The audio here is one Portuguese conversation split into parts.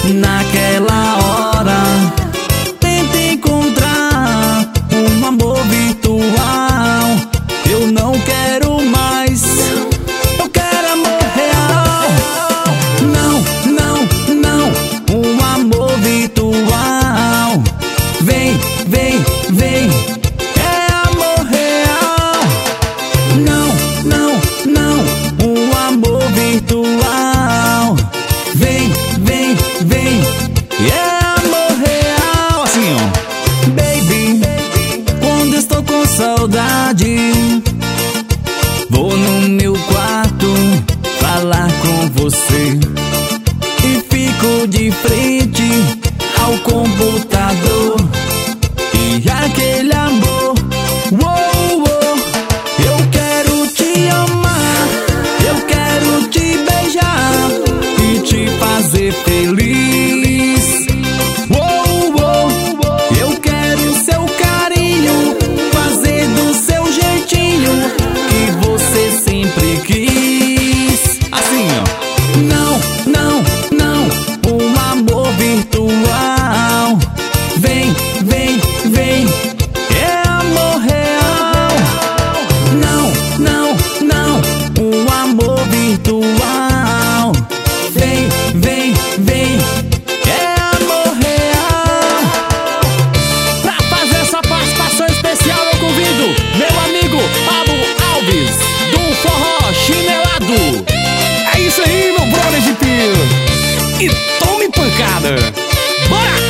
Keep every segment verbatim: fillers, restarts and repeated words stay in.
naquela hora. Tenta encontrar um amor virtual. Eu não quero mais, eu quero amor real. Não, não, não, um amor virtual. Vem, vem, vem, é amor real. Não, não, não, um amor virtual. Vem, vem, vem, é amor real. Assim, ó. Baby, quando estou com saudade, vou no meu quarto falar com você e fico de frente ao computador. E aquele amor, uou, uou, eu quero te amar, eu quero te beijar e te fazer feliz. Uou, uou, eu quero seu carinho, fazer do seu jeitinho que você sempre quis. Assim, ó. Não, não, não, um amor virtual. Vem, vem, vem, é amor real. Não, não, não, um amor virtual. Vem, vem, vem, é amor real. Pra fazer essa participação especial eu convido meu amigo Pablo Alves, do Forró Chinelado. É isso aí, meu brother de pino. E tome pancada. Bora!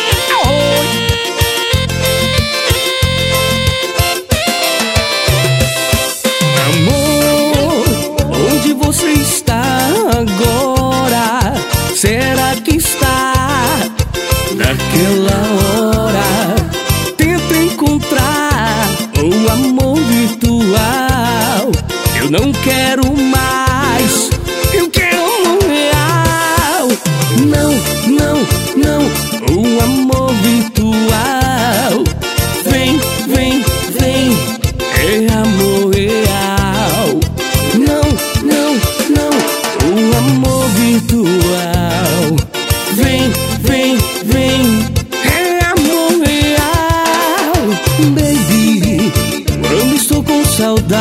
Você está agora? Será que está naquela hora? Tenta encontrar um amor virtual. Eu não quero mais, eu quero amor real. Não, não, não, um amor virtual. Vem, vem, vem, é amor real. Não, não, não, um amor virtual. Vem, vem, vem, é amor real. Baby, quando estou com saudade,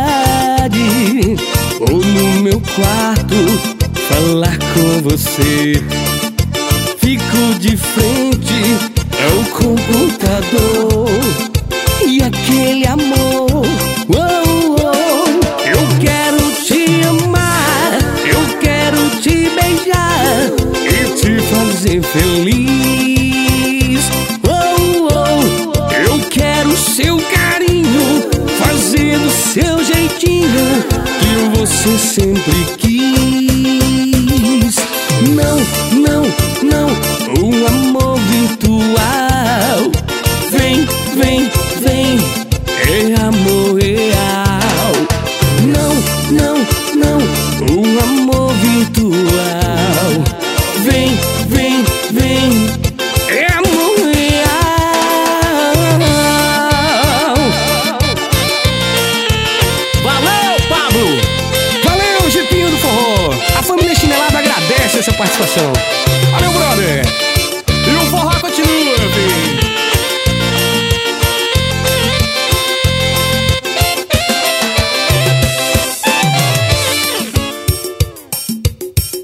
vou no meu quarto falar com você. Fico de frente ao computador e aquele amor, oh, oh, eu quero te amar, eu quero te beijar e te fazer feliz. Oh, oh, eu quero seu carinho, fazer do seu jeitinho que você sempre quis. Não, não, não, um amor virtual. Vem, vem, vem, é amor real. Não, não, não, um amor virtual. Vem, vem, vem, é amor real. Valeu, Pablo! Valeu, Jipinho do Forró! A família Chinelada agradece essa participação. Valeu, brother!